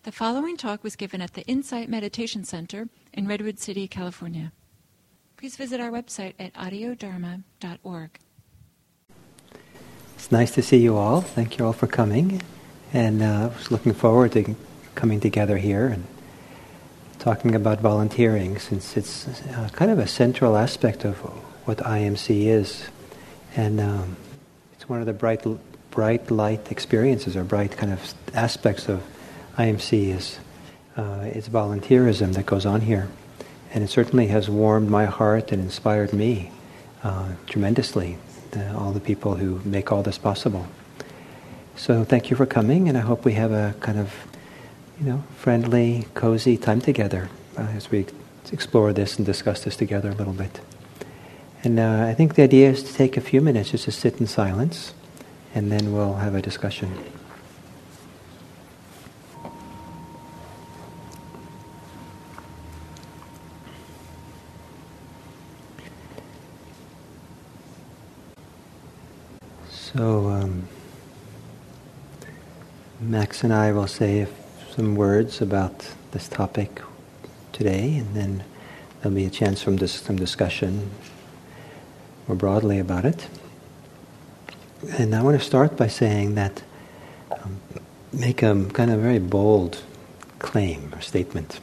The following talk was given at the Insight Meditation Center in Redwood City, California. Please visit our website at audiodharma.org. It's nice to see you all. Thank you all for coming. And I was looking forward to coming together here and talking about volunteering, since it's kind of a central aspect of what IMC is. And it's one of the bright light experiences, or bright kind of aspects of IMC is it's volunteerism that goes on here. And it certainly has warmed my heart and inspired me tremendously, all the people who make all this possible. So thank you for coming, and I hope we have a kind of, friendly, cozy time together as we explore this and discuss this together a little bit. And I think the idea is to take a few minutes just to sit in silence, and then we'll have a discussion. So, Max and I will say some words about this topic today, and then there'll be a chance for some discussion more broadly about it. And I want to start by saying that, make a kind of very bold claim or statement.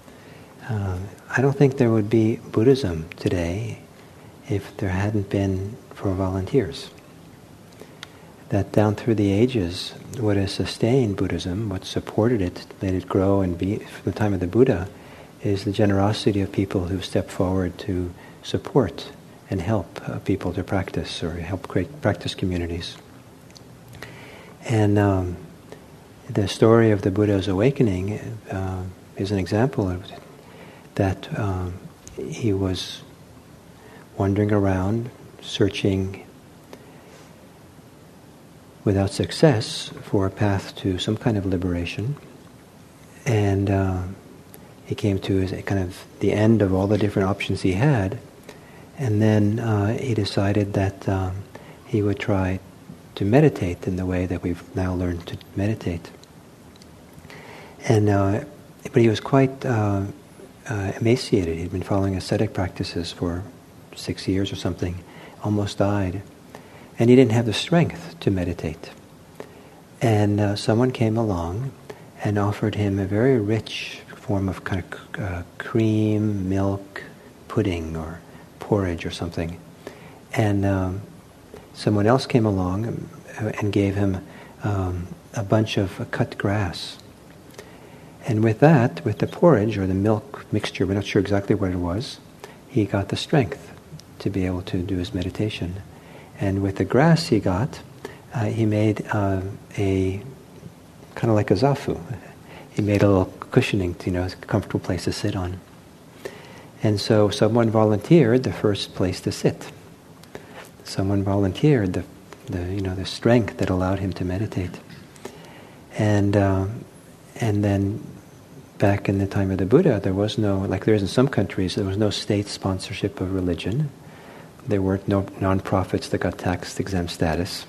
I don't think there would be Buddhism today if there hadn't been for volunteers. That down through the ages, what has sustained Buddhism, what supported it, made it grow and be from the time of the Buddha, is the generosity of people who've stepped forward to support and help people to practice, or help create practice communities. And the story of the Buddha's awakening is an example of that. He was wandering around, searching without success for a path to some kind of liberation, and he came to his kind of the end of all the different options he had, and then he decided that he would try to meditate in the way that we've now learned to meditate. And but he was quite emaciated. He'd been following ascetic practices for 6 years or something, almost died. And he didn't have the strength to meditate. And someone came along and offered him a very rich form of kind of cream, milk, pudding, or porridge or something. And someone else came along and gave him a bunch of cut grass. And with that, with the porridge or the milk mixture, we're not sure exactly what it was, he got the strength to be able to do his meditation. And with the grass he got, he made a kind of like a zafu. He made a little cushioning, a comfortable place to sit on. And so someone volunteered the first place to sit. Someone volunteered the strength that allowed him to meditate. And then back in the time of the Buddha, there was no, like there is in some countries, there was no state sponsorship of religion. There weren't no non-profits that got tax-exempt status.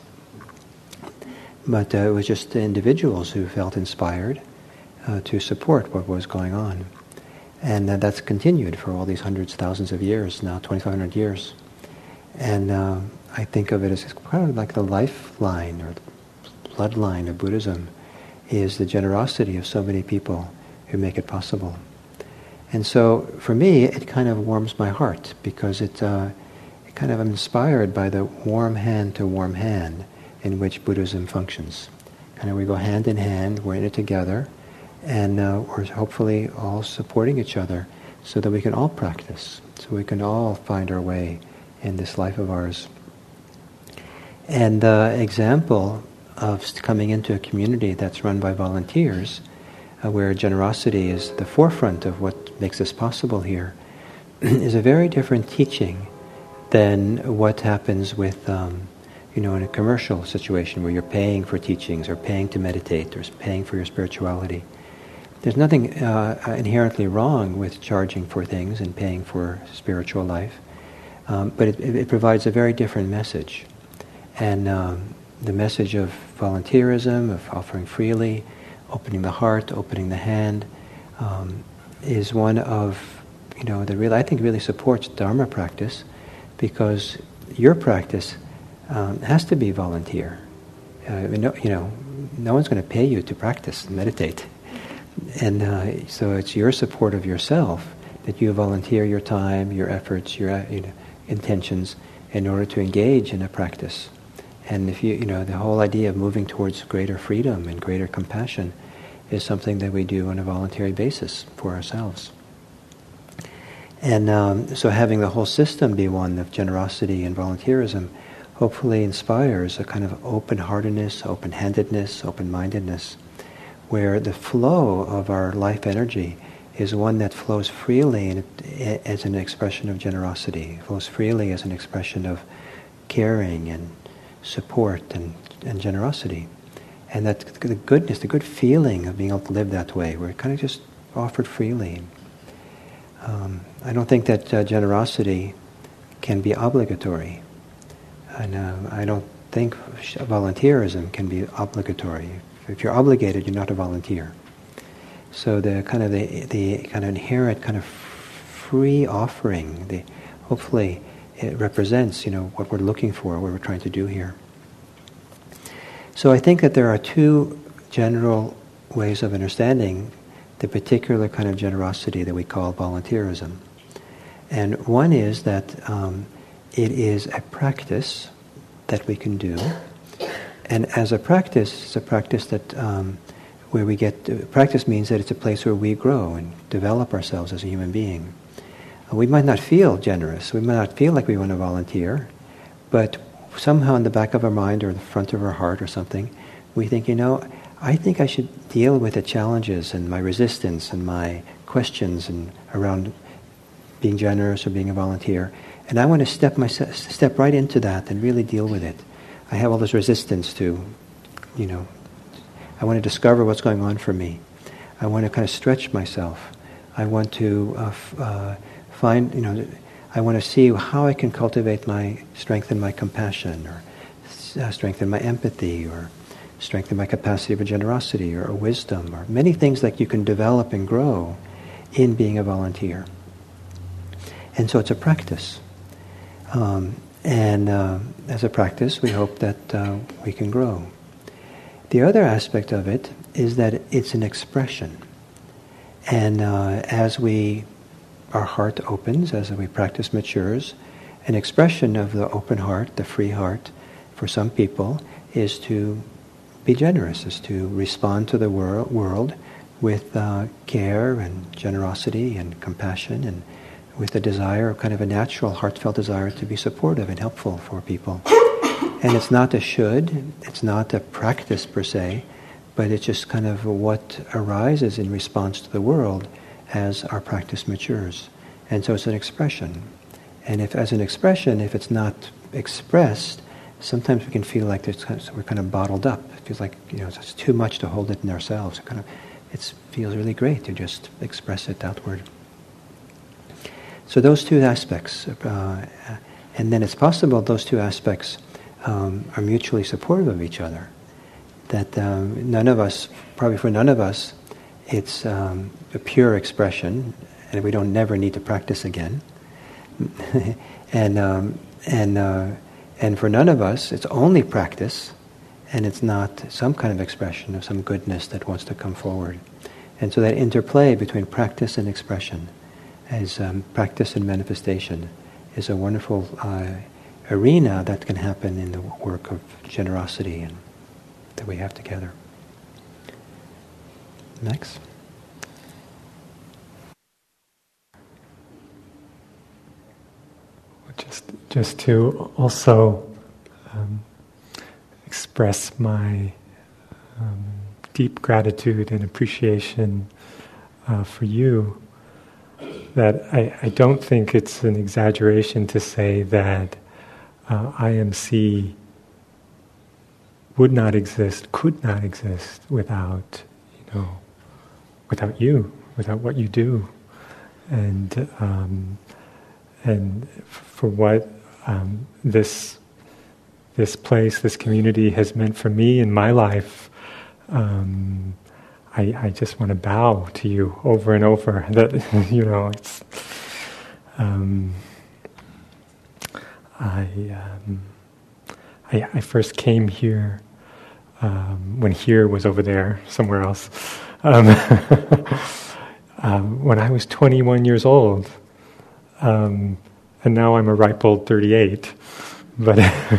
But it was just individuals who felt inspired to support what was going on. And that's continued for all these hundreds, thousands of years now, 2,500 years. And I think of it as kind of like the lifeline or bloodline of Buddhism is the generosity of so many people who make it possible. And so for me, it kind of warms my heart, because it kind of inspired by the warm hand to warm hand in which Buddhism functions. Kind of we go hand in hand, we're in it together, and we're hopefully all supporting each other so that we can all practice, so we can all find our way in this life of ours. And the example of coming into a community that's run by volunteers, where generosity is the forefront of what makes this possible here, is a very different teaching than what happens with, in a commercial situation where you're paying for teachings or paying to meditate or paying for your spirituality. There's nothing inherently wrong with charging for things and paying for spiritual life, but it provides a very different message. And the message of volunteerism, of offering freely, opening the heart, opening the hand, is one of, that really, I think really supports Dharma practice, because your practice has to be volunteer. No one's going to pay you to practice and meditate. And so it's your support of yourself that you volunteer your time, your efforts, your intentions in order to engage in a practice. And if the whole idea of moving towards greater freedom and greater compassion is something that we do on a voluntary basis for ourselves. And so having the whole system be one of generosity and volunteerism hopefully inspires a kind of open-heartedness, open-handedness, open-mindedness, where the flow of our life energy is one that flows freely as an expression of generosity, flows freely as an expression of caring and support and generosity. And that the goodness, the good feeling of being able to live that way, where it kind of just offered freely. I don't think that generosity can be obligatory. And I don't think volunteerism can be obligatory. If you're obligated, you're not a volunteer. So the kind of inherent kind of free offering, hopefully it represents what we're looking for, what we're trying to do here. So I think that there are two general ways of understanding the particular kind of generosity that we call volunteerism. And one is that it is a practice that we can do. And as a practice, it's a practice that where we get... practice means that it's a place where we grow and develop ourselves as a human being. We might not feel generous. We might not feel like we want to volunteer. But somehow in the back of our mind or the front of our heart or something, we think, I think I should deal with the challenges and my resistance and my questions and around being generous or being a volunteer. And I want to step right into that and really deal with it. I have all this resistance to, I want to discover what's going on for me. I want to kind of stretch myself. I want to I want to see how I can cultivate strengthen my compassion, or strengthen my empathy, or strengthen my capacity for generosity, or wisdom, or many things that you can develop and grow in being a volunteer. And so it's a practice. And as a practice, we hope that we can grow. The other aspect of it is that it's an expression. And as our heart opens, as we practice matures, an expression of the open heart, the free heart, for some people, is to be generous, is to respond to the world with care and generosity and compassion, and with a desire, kind of a natural, heartfelt desire to be supportive and helpful for people. And it's not a should, it's not a practice per se, but it's just kind of what arises in response to the world as our practice matures. And so it's an expression. And if as an expression, if it's not expressed, sometimes we can feel like we're kind of bottled up. It feels like it's too much to hold it in ourselves. It feels really great to just express it outward. So those two aspects, and then it's possible those two aspects are mutually supportive of each other. That none of us, probably for none of us, it's a pure expression, and we don't never need to practice again. and for none of us, it's only practice, and it's not some kind of expression of some goodness that wants to come forward. And so that interplay between practice and expression, as practice and manifestation, is a wonderful arena that can happen in the work of generosity and that we have together. Next. Just to also express my deep gratitude and appreciation for you, that I don't think it's an exaggeration to say that IMC would not exist, could not exist without you, without what you do, and for what this place, this community has meant for me in my life. I just want to bow to you over and over. That it's. I first came here when here was over there somewhere else. When I was 21 years old, and now I'm a ripe old 38. But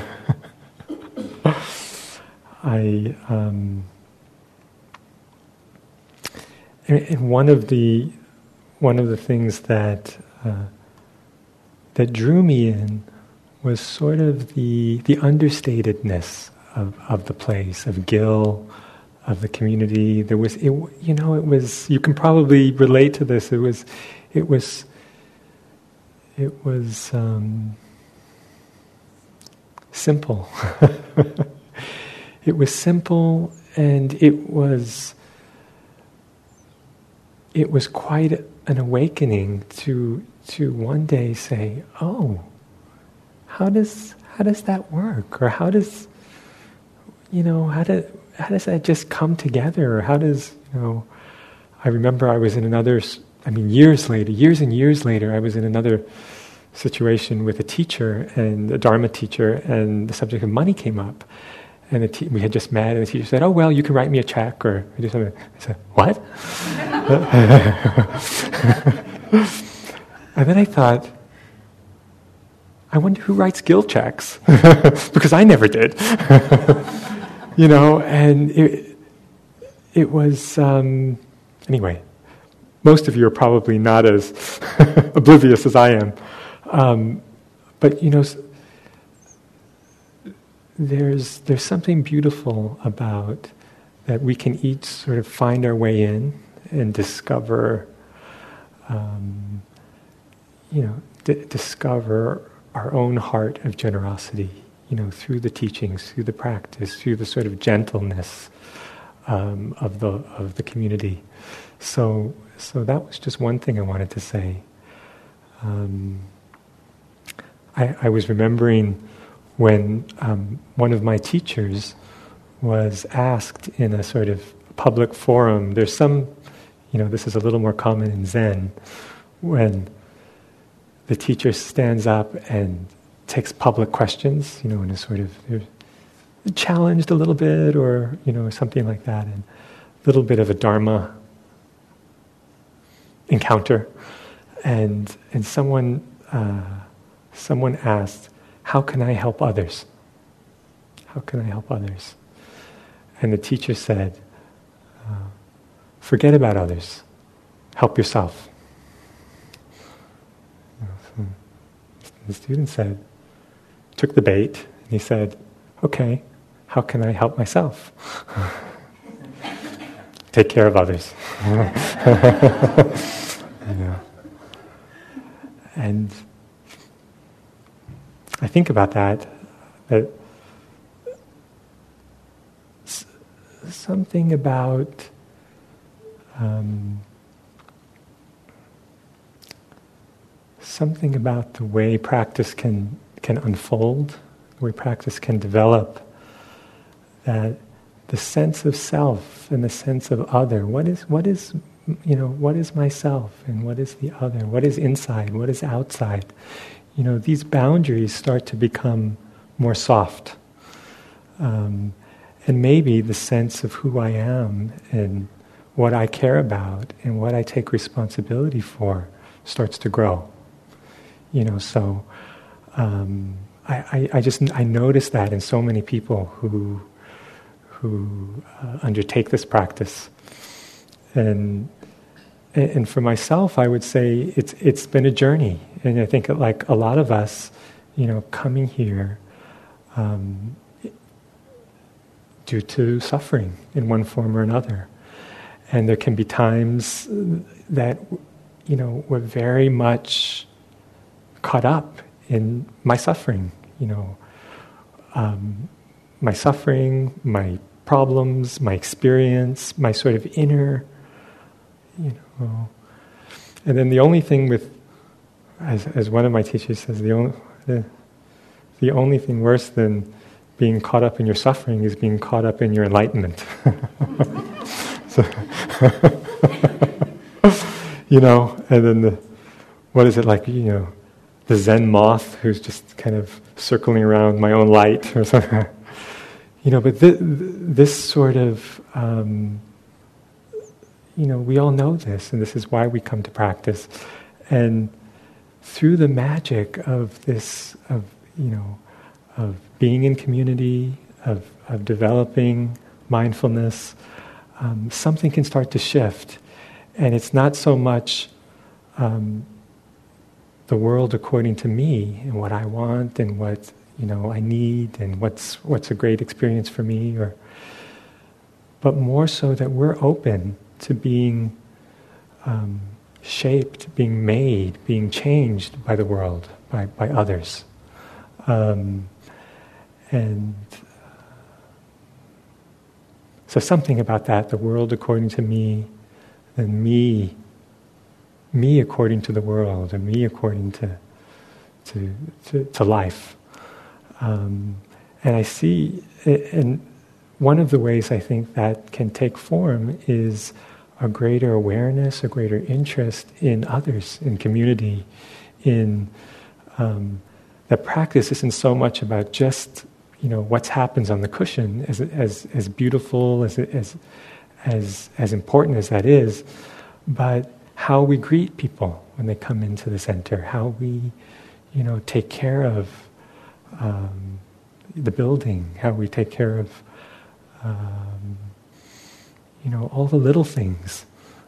and one of the things that drew me in was sort of the understatedness of the place, of Gil, of the community. There was, it was. You can probably relate to this. It was simple. It was simple, and it was quite an awakening to one day say, "Oh, how does that work?" Or how does that just come together? Or how does I remember I was in years and years later, I was in another situation with a teacher, and a Dharma teacher, and the subject of money came up. And we had just met, and the teacher said, "Oh, well, you can write me a check," or I said, "What?" And then I thought, I wonder who writes Gil checks, because I never did. And it was, anyway, most of you are probably not as oblivious as I am. But there's something beautiful about that we can each sort of find our way in and discover, discover our own heart of generosity, through the teachings, through the practice, through the sort of gentleness of the community. So that was just one thing I wanted to say. I was remembering when one of my teachers was asked in a sort of public forum. There's some, this is a little more common in Zen, when the teacher stands up and takes public questions, and is sort of challenged a little bit, or something like that, and a little bit of a Dharma encounter, and someone asked, "How can I help others? How can I help others?" And the teacher said, "Forget about others. Help yourself." So the student took the bait, and he said, "Okay, how can I help myself?" Take care of others. And I think about that something about the way practice can unfold, the way practice can develop, that the sense of self and the sense of other, what is myself and what is the other, what is inside, what is outside, these boundaries start to become more soft. And maybe the sense of who I am and what I care about and what I take responsibility for starts to grow. So I notice that in so many people who undertake this practice. And for myself, I would say it's been a journey. And I think like a lot of us, coming here due to suffering in one form or another. And there can be times that, we're very much caught up in my suffering, my suffering, my problems, my experience, my sort of inner, And then the only thing as one of my teachers says, the only thing worse than being caught up in your suffering is being caught up in your enlightenment. So and then what is it like, the Zen moth who's just kind of circling around my own light or something. But this sort of, we all know this, and this is why we come to practice. And through the magic of this, of being in community, of developing mindfulness, something can start to shift. And it's not so much the world according to me and what I want and what I need and what's a great experience for me, but more so that we're open to being shaped, being made, being changed by the world, by others, and so something about that, the world according to me, and me according to the world, and me according to life. And I see, and one of the ways I think that can take form is a greater awareness, a greater interest in others, in community, in that practice isn't so much about just what happens on the cushion, as beautiful, as important as that is, but how we greet people when they come into the center, how we, take care of the building, how we take care of, all the little things,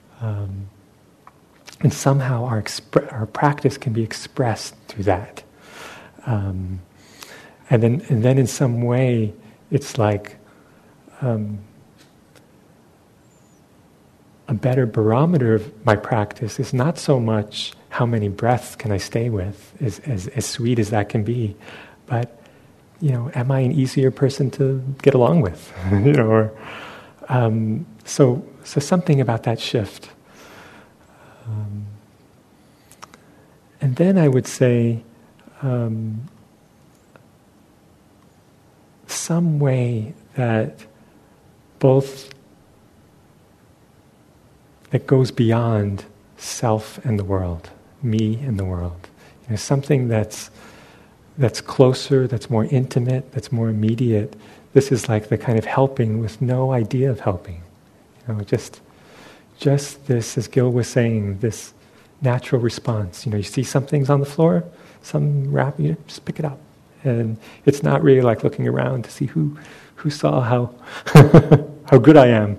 and somehow our practice can be expressed through that, and then in some way it's like a better barometer of my practice is not so much how many breaths can I stay with, as sweet as that can be, but am I an easier person to get along with? So something about that shift. And then I would say some way that goes beyond self and the world, me and the world. Something that's closer, that's more intimate, that's more immediate. This is like the kind of helping with no idea of helping. Just this, as Gil was saying, this natural response. You see some things on the floor, some wrap, just pick it up. And it's not really like looking around to see who saw how how good I am.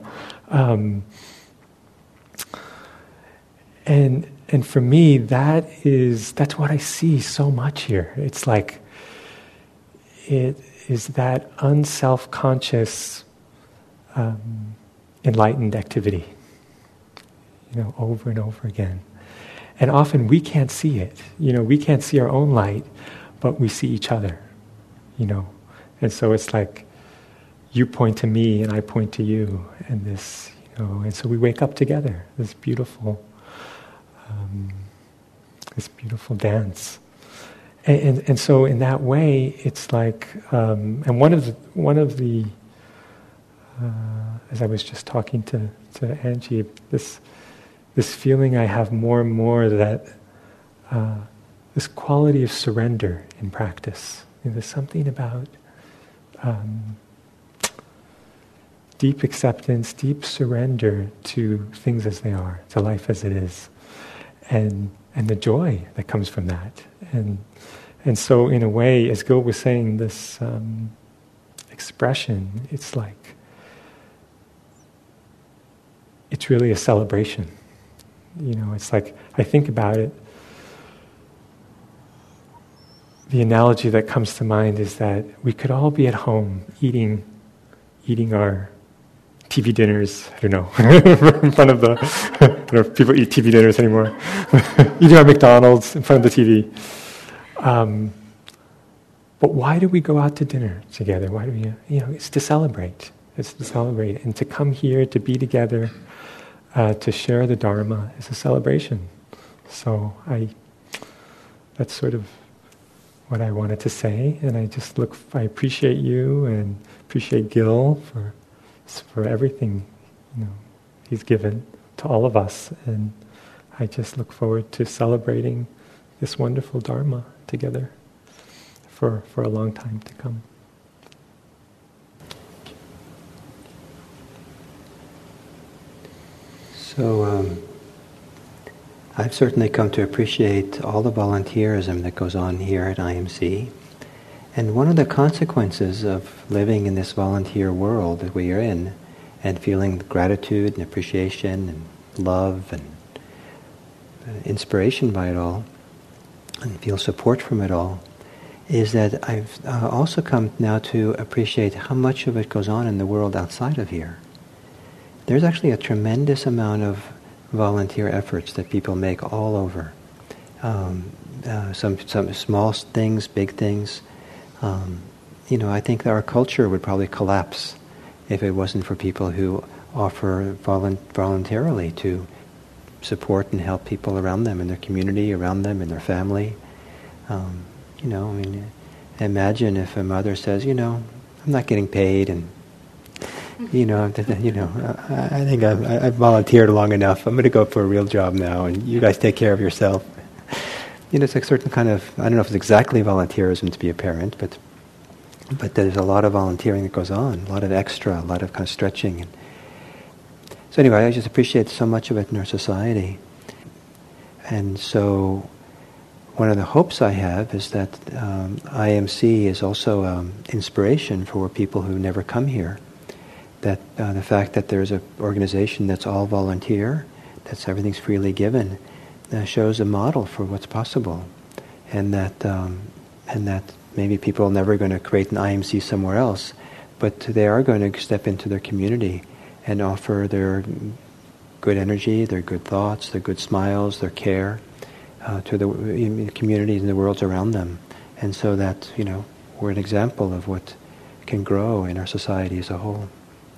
And for me, that's what I see so much here. It's like it is that unself-conscious, enlightened activity, over and over again. And often we can't see it. We can't see our own light, but we see each other. And so it's like you point to me and I point to you, and this, and so we wake up together. This beautiful dance, and so in that way, it's like, and one of the as I was just talking to Angie, this feeling I have more and more that this quality of surrender in practice. There's something about deep acceptance, deep surrender to things as they are, to life as it is, and the joy that comes from that. And so in a way, as Gil was saying, this expression, it's like, it's really a celebration. It's like, I think about it, the analogy that comes to mind is that we could all be at home eating our TV dinners, I don't know, in front of I don't know if people eat TV dinners anymore, eating our McDonald's in front of the TV. But why do we go out to dinner together? Why do we, it's to celebrate. It's to celebrate. And to come here, to be together, to share the Dharma is a celebration. So that's sort of what I wanted to say, and I appreciate you and appreciate Gil for everything, He's given to all of us. And I just look forward to celebrating this wonderful Dharma together for a long time to come. So I've certainly come to appreciate all the volunteerism that goes on here at IMC. And one of the consequences of living in this volunteer world that we are in, and feeling gratitude and appreciation and love and inspiration by it all, and feel support from it all, is that I've also come now to appreciate how much of it goes on in the world outside of here. There's actually a tremendous amount of volunteer efforts that people make all over. Some small things, big things. I think that our culture would probably collapse if it wasn't for people who offer voluntarily to support and help people around them, in their community, around them, in their family. Imagine if a mother says, I'm not getting paid, and I think I've volunteered long enough. I'm going to go for a real job now, and you guys take care of yourself. It's a certain kind of, I don't know if it's exactly volunteerism to be a parent, but there's a lot of volunteering that goes on, a lot of extra, a lot of kind of stretching. So anyway, I just appreciate so much of it in our society. And so one of the hopes I have is that IMC is also inspiration for people who never come here. That the fact that there's an organization that's all volunteer, that's everything's freely given, shows a model for what's possible, and that maybe people are never going to create an IMC somewhere else, but they are going to step into their community and offer their good energy, their good thoughts, their good smiles, their care to the communities and the worlds around them, and so that we're an example of what can grow in our society as a whole.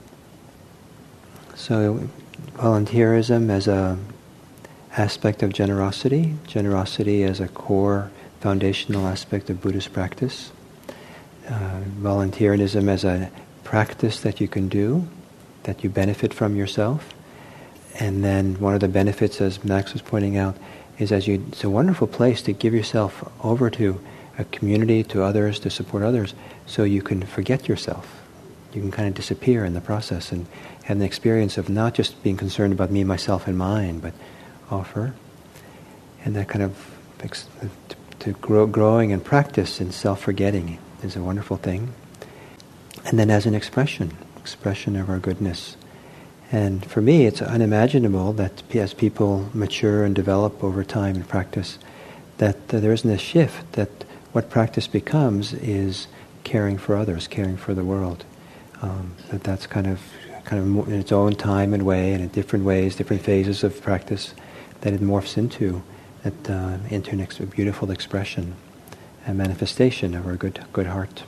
So, volunteerism as a aspect of generosity as a core foundational aspect of Buddhist practice, volunteerism as a practice that you can do, that you benefit from yourself, and then one of the benefits, as Max was pointing out, is it's a wonderful place to give yourself over to a community, to others, to support others, so you can forget yourself. You can kind of disappear in the process and have an experience of not just being concerned about me, myself, and mine, but offer. And that kind of growing and practice in self-forgetting is a wonderful thing. And then as an expression of our goodness. And for me, it's unimaginable that as people mature and develop over time in practice, that there isn't a shift, that what practice becomes is caring for others, caring for the world. That's kind of in its own time and way, and in different ways, different phases of practice, that it morphs into a beautiful expression and manifestation of our good heart.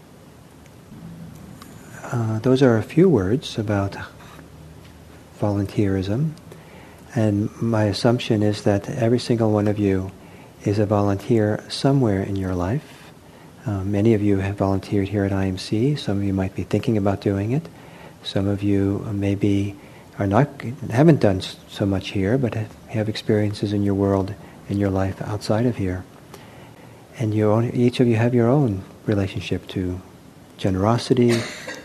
Those are a few words about volunteerism, and my assumption is that every single one of you is a volunteer somewhere in your life. Many of you have volunteered here at IMC. Some of you might be thinking about doing it. Some of you maybe haven't done so much here, but have experiences in your world, in your life outside of here. And each of you have your own relationship to generosity,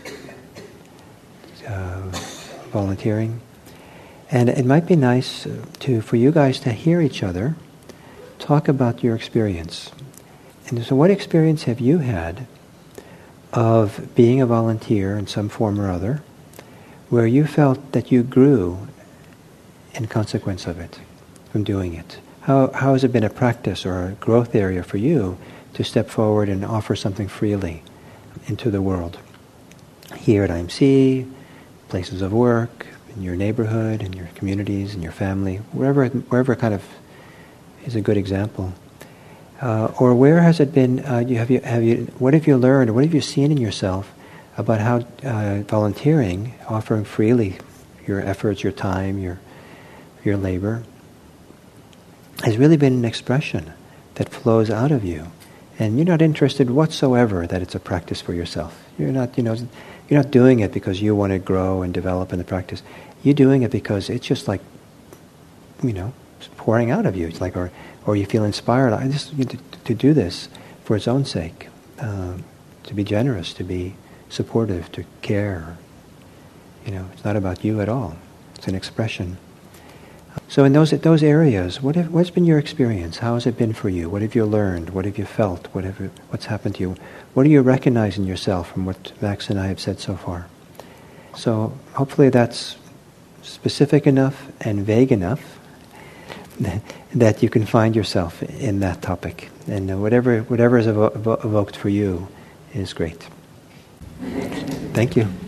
volunteering. And it might be nice for you guys to hear each other talk about your experience. And so what experience have you had of being a volunteer in some form or other, where you felt that you grew in consequence of it, from doing it? How has it been a practice or a growth area for you to step forward and offer something freely into the world? Here at IMC, places of work, in your neighborhood, in your communities, in your family, wherever kind of is a good example. Or where has it been? What have you learned, or what have you seen in yourself about how volunteering, offering freely your efforts, your time, your labor, has really been an expression that flows out of you, and you're not interested whatsoever that it's a practice for yourself. You're not doing it because you want to grow and develop in the practice. you're doing it because it's just like, it's pouring out of you. It's like, or you feel inspired. I just to do this for its own sake, to be generous, to be supportive, to care. It's not about you at all. It's an expression. So in those areas, what's been your experience? How has it been for you? What have you learned? What have you felt? What's happened to you? What do you recognize in yourself from what Max and I have said so far? So hopefully that's specific enough and vague enough that you can find yourself in that topic. And whatever is evoked for you is great. Thank you.